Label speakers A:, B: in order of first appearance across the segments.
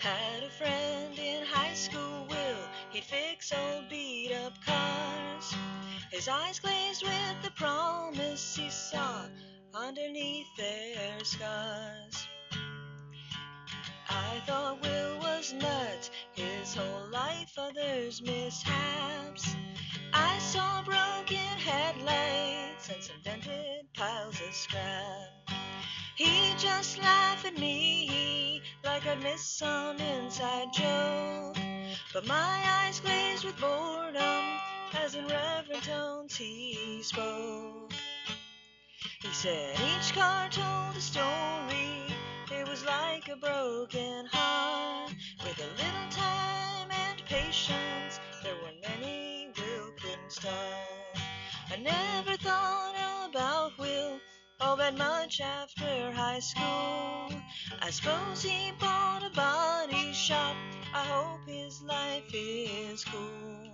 A: Had a friend in high school, Will. He'd fix old beat up cars. His eyes glazed with the promise he saw underneath their scars. I thought Will was nuts, his whole life others' mishaps. I saw broken headlights and some dented piles of scrap. He just laughed at me like I'd missed some inside joke. But my eyes glazed with boredom as in reverent tones he spoke. He said each car told a story. It was like a broken heart. With a little time and patience, there were many Will couldn't start. I never thought about Will all that much after high school. I suppose he bought a body shop. I hope his life is cool.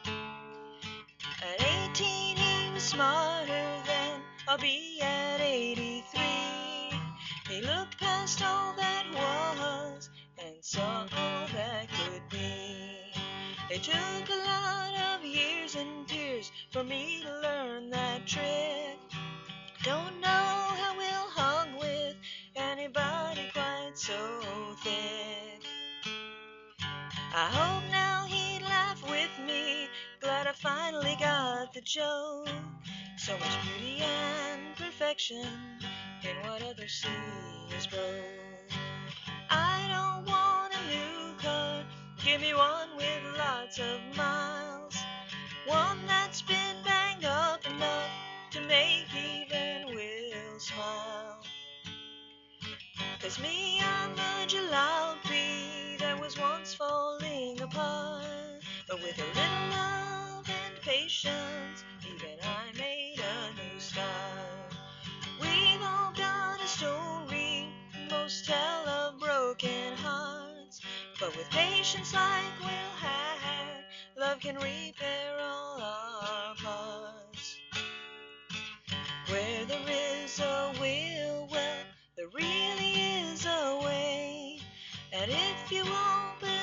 A: At 18 he was smarter than I'll be at 83. He looked past all that was and saw all that could be. It took a lot of years and tears for me to learn that trick. Don't know how Will hung with anybody quite so thick. I hope now he'd laugh with me. Glad I finally got the joke. So much beauty and perfection in what others see as broke. I don't want a new car. Give me one with lots of miles. One that's been banged up enough to make even Will smile. 'Cause me, I'm a jalopy that was once falling apart. But with a little love and patience, even I made a new start. We've all got a story, most tell of broken hearts. But with patience like Will had, love can repair all our parts. Where there is a will, well, there really is a way. And if you open